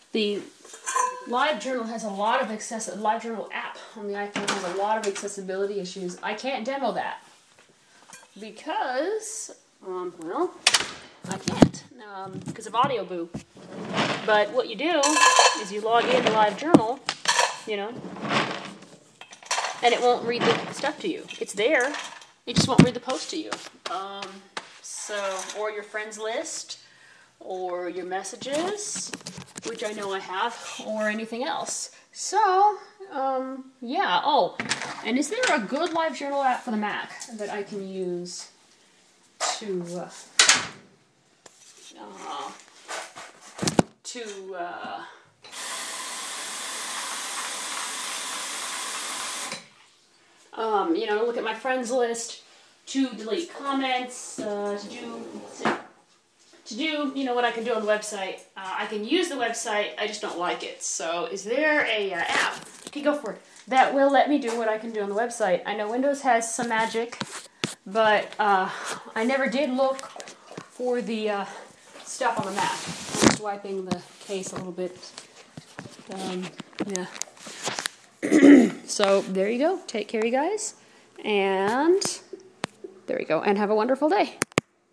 The LiveJournal has a lot of LiveJournal app on the iPhone has a lot of accessibility issues. I can't demo that because, well, I can't because of AudioBoo. But what you do is you log into LiveJournal, you know, and it won't read the stuff to you. It's there, it just won't read the post to you. Or your friends list, or your messages, which I know I have, or anything else. So, yeah. Oh, and is there a good LiveJournal app for the Mac that I can use to you know, look at my friends list, to delete comments, to do, you know, what I can do on the website. I can use the website, I just don't like it. So is there a app, okay, go for it, that will let me do what I can do on the website? I know Windows has some magic, but I never did look for the stuff on the Mac. I'm swiping the case a little bit. Yeah. So there you go. Take care, you guys. And there we go. And have a wonderful day.